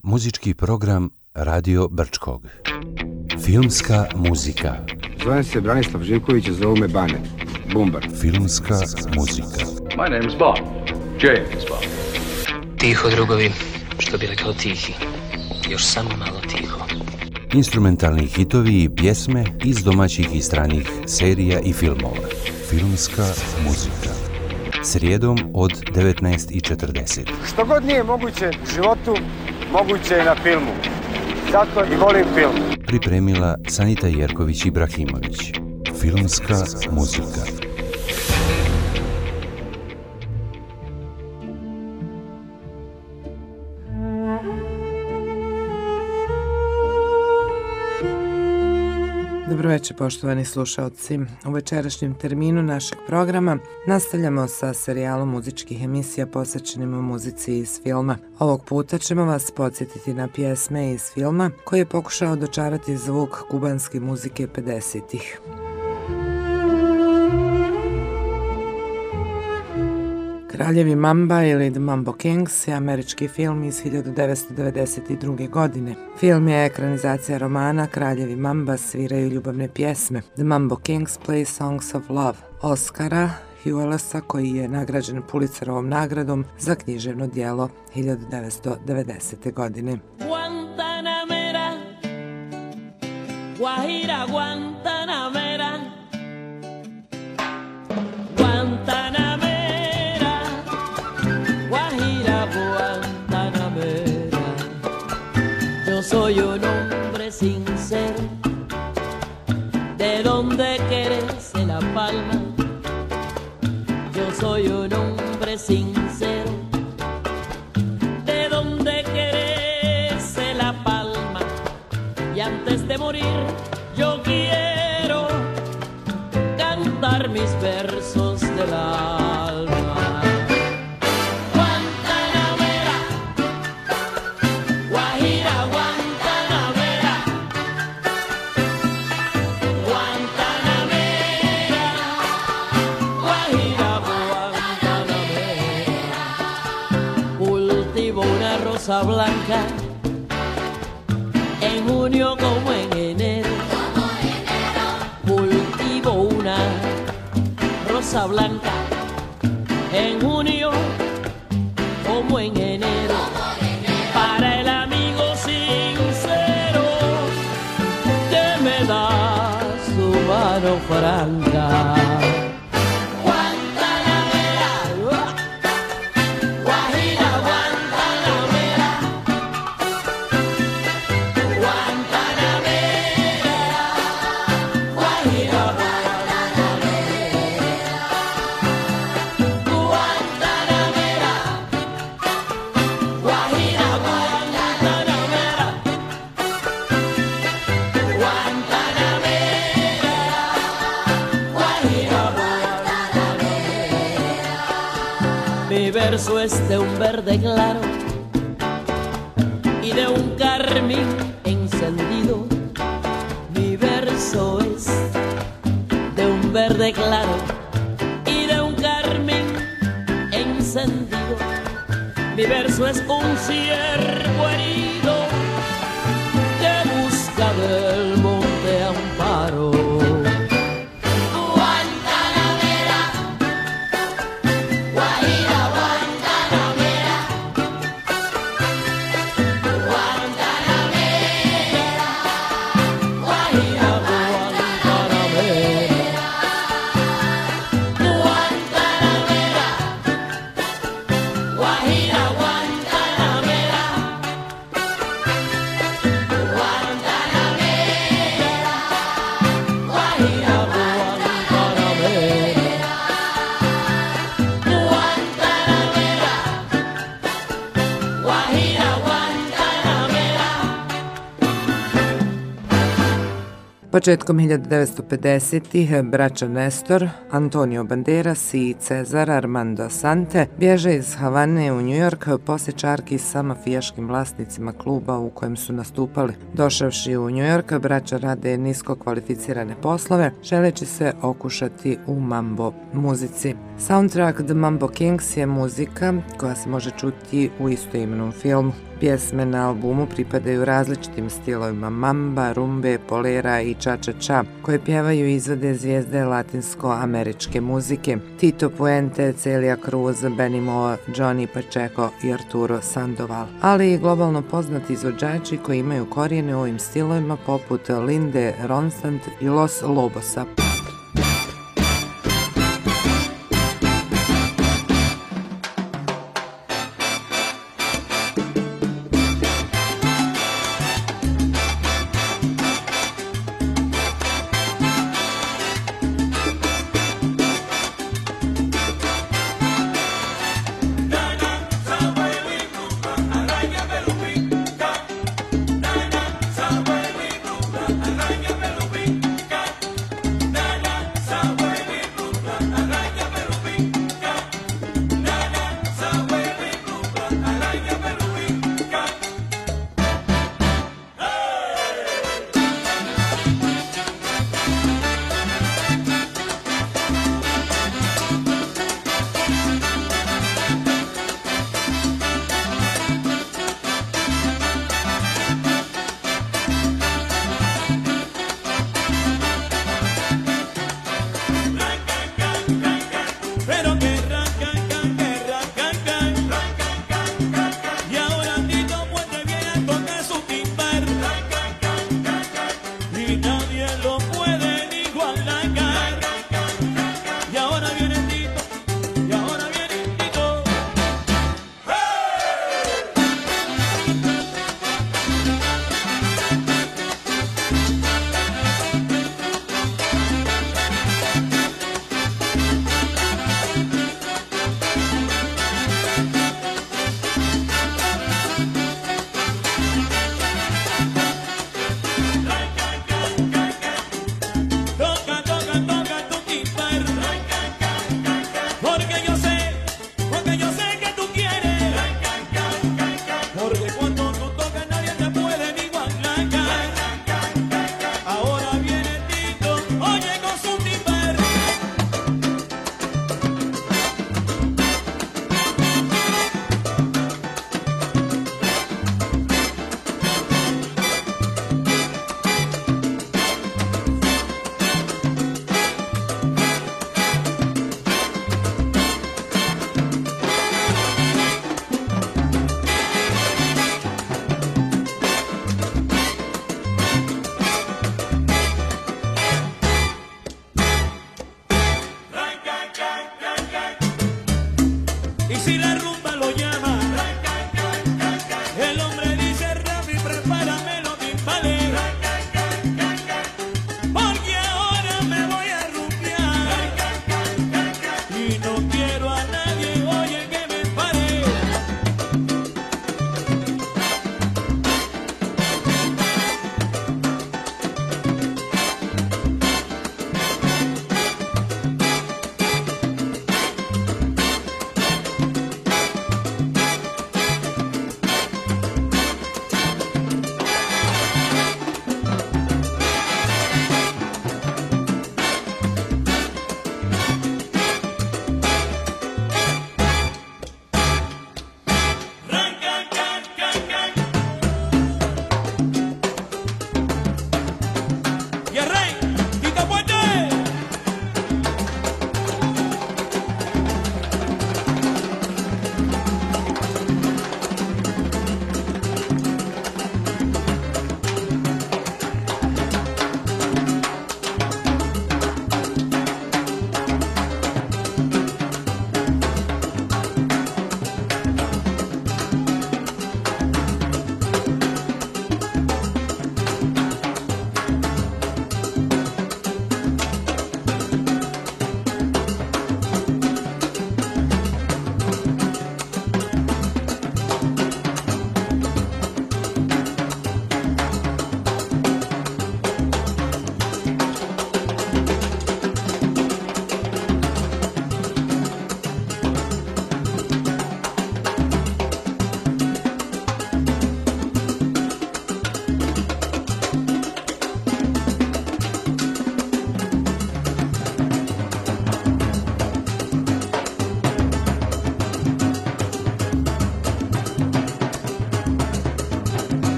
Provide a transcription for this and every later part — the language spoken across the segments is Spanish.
Muzički program Radio Brčkog. Filmska muzika. Zovem se Branislav Živković, zovu me Bane. Bumbar. Filmska muzika. My name is Bond. James Bond. Tiho, drugovi, što bi rekao Tihi. Još samo malo tiho. Instrumentalni hitovi i pjesme iz domaćih i stranih serija i filmova. Filmska muzika. Srijedom od 19:40. Što god nije moguće u životu, moguće je na filmu. Zato i volim film. Pripremila Sanita Jerković-Ibrahimović. Filmska muzika. Dobro večer, poštovani slušalci. U večerašnjem terminu našeg programa nastavljamo sa serijalom muzičkih emisija posvećenim muzici iz filma. Ovog puta ćemo vas podsjetiti na pjesme iz filma koji je pokušao dočarati zvuk kubanske muzike 50-ih. Kraljevi Mamba ili The Mambo Kings je američki film iz 1992. godine. Film je ekranizacija romana Kraljevi Mamba sviraju ljubavne pjesme. The Mambo Kings play songs of love. Oscara Huelesa, koji je nagrađen Pulitzerovom nagradom za književno djelo 1990. godine. Guantanamera, Guajira Guantanamera, Guantanamera. Soy un hombre sincero, de donde querés La Palma. Yo soy un hombre sincero, de donde querés La Palma. Y antes de morir yo quiero cantar mis versos del alma. Blanca en junio como en enero, cultivo una rosa blanca en junio como en enero, para el amigo sincero que me da su mano franca. Verso es de un verde claro y de un carmín encendido. Mi verso es de un verde claro y de un carmín encendido. Mi verso es un ciervo herido que busca del monte amparo. Početkom 1950-ih braća Nestor, Antonio Banderas i Cezar Armando Asante bježe iz Havane u New York poslije čarki sa mafijaškim vlasnicima kluba u kojem su nastupali. Došavši u New York, braća rade nisko kvalificirane poslove, želeći se okušati u mambo muzici. Soundtrack The Mambo Kings je muzika koja se može čuti u istoimenom filmu. Pjesme na albumu pripadaju različitim stilovima mamba, rumbe, polera i ča-ča-ča, koje pjevaju i izvode zvijezde latinsko-američke muzike: Tito Puente, Celia Cruz, Benny Moore, Johnny Pacheco i Arturo Sandoval, ali i globalno poznati izvođači koji imaju korijene u ovim stilovima poput Linde Ronstadt i Los Lobosa.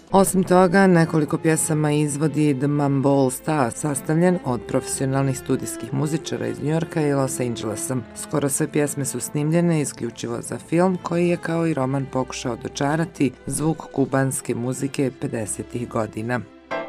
Osim toga, nekoliko pjesama izvodi The Mambo All Stars, sastavljen od profesionalnih studijskih muzičara iz Njujorka i Los Angelesa. Skoro sve pjesme su snimljene isključivo za film, koji je kao i roman pokušao dočarati zvuk kubanske muzike 50. godina.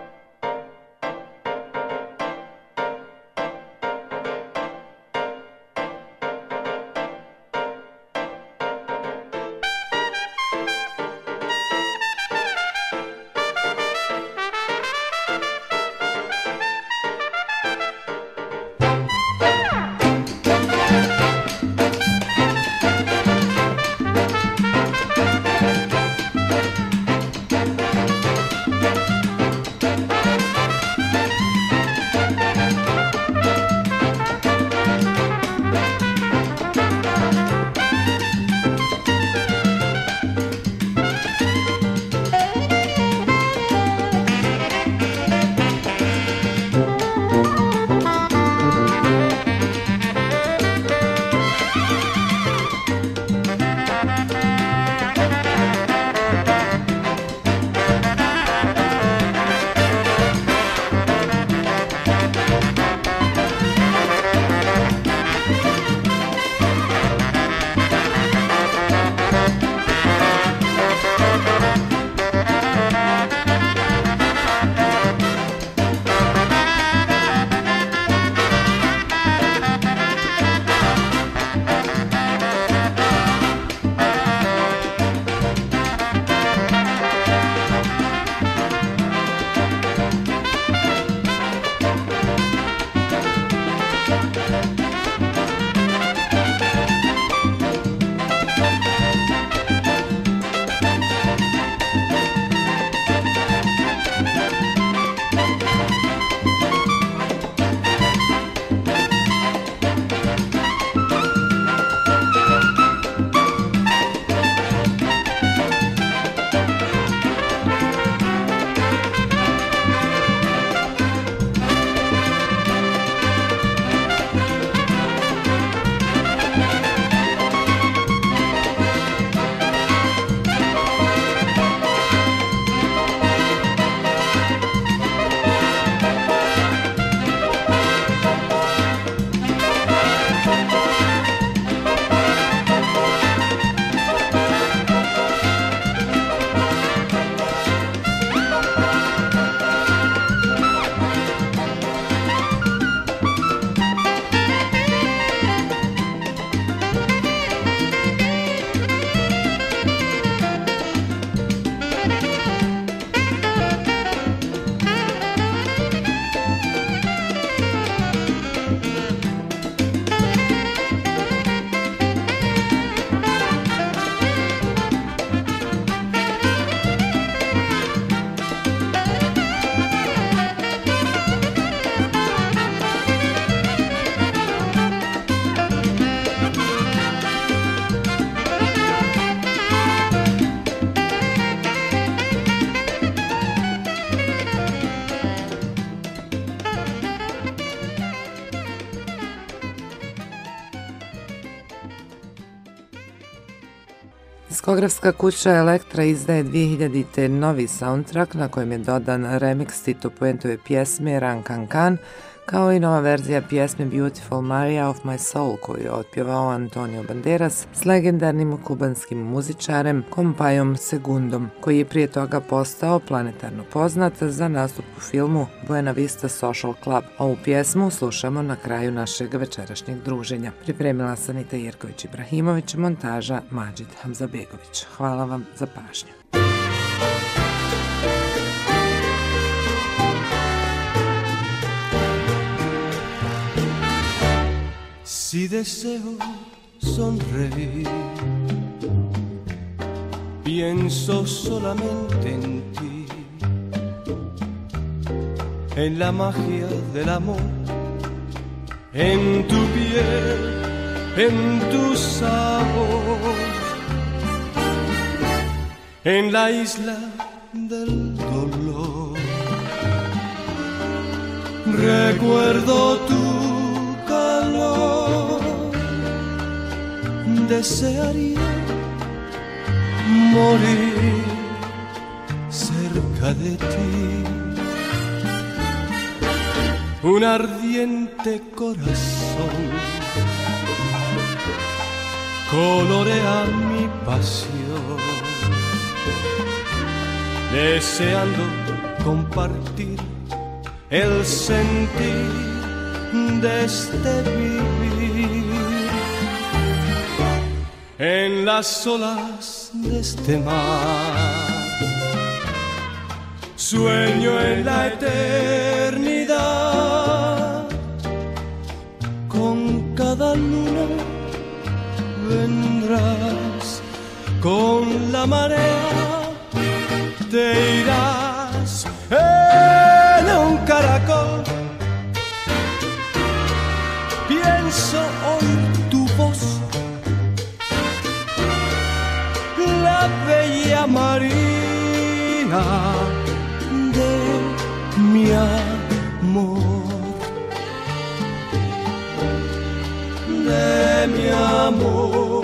Diskografska kuća Elektra izdaje 2000. novi soundtrack na kojem je dodan remix Tito Puentove pjesme Ran Can Can, kao i nova verzija pjesme Beautiful Maria of My Soul koju je otpjevao Antonio Banderas s legendarnim kubanskim muzičarem Compayom Segundom, koji je prije toga postao planetarno poznat za nastup u filmu Buena Vista Social Club. Ovu pjesmu slušamo na kraju našeg večerašnjeg druženja. Pripremila sam Anita Jerković-Ibrahimović, montaža Mađid Hamzabegović. Hvala vam za pažnju. Si deseo sonreír, pienso solamente en ti, en la magia del amor, en tu piel, en tu sabor, en la isla del dolor. Recuerdo tu calor, desearía morir cerca de ti. Un ardiente corazón colorea mi pasión, deseando compartir el sentir de este vivir. En las olas de este mar sueño en la eternidad. Con cada luna vendrás, con la marea te irás en un caracol. Pienso oír tu voz, la bella marina de mi amor, de mi amor.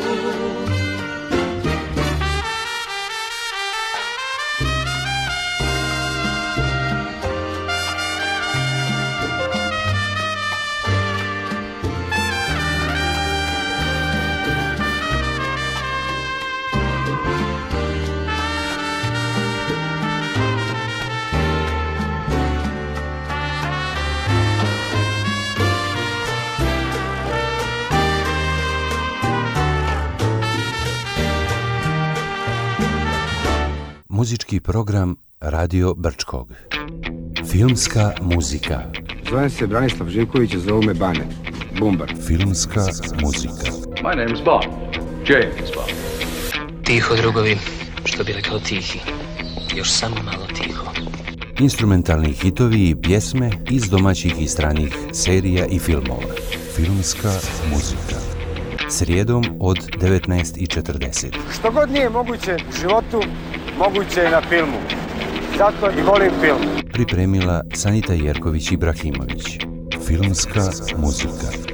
Muzički program Radio Brčkog. Filmska muzika. Zovem se Branislav Živković, zovu me Bane. Bumbar. Filmska muzika. My name's Bond. James Bond. Tiho, drugovi, što bi rekao tihi. Još samo malo tiho. Instrumentalni hitovi i pjesme iz domaćih i stranih serija i filmova. Filmska muzika. Srijedom od 19:40. Što god nije moguće u životu, moguće je na filmu. Zato i volim film. Pripremila Sanita Jerković Ibrahimović. Filmska muzika.